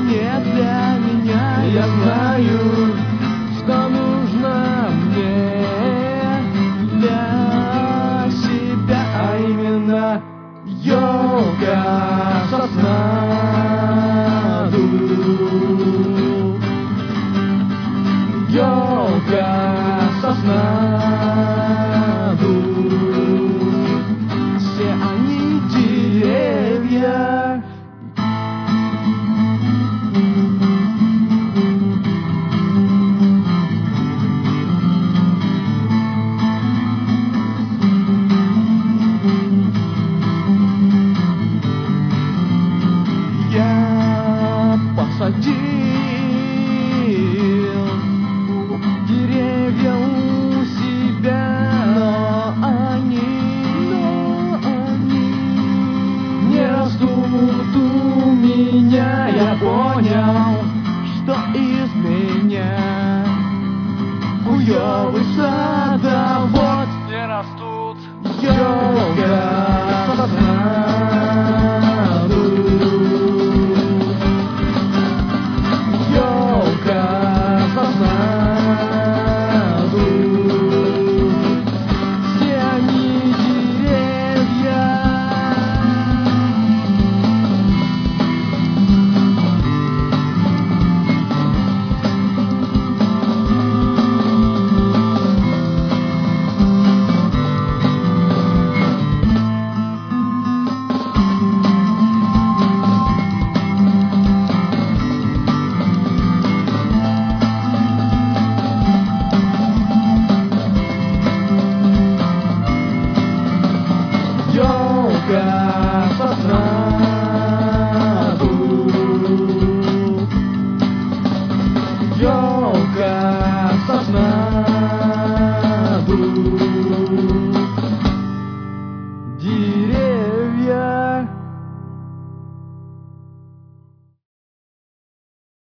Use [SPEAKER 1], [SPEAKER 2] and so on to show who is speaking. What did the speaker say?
[SPEAKER 1] не для меня. Я знаю, что нужно мне для себя, а именно йога, сосна, дуб. Йога, сосна, дуб. Все они деревья. Я посадил деревья у себя, но они не растут у меня. Я понял, что из меня хуёвый сад.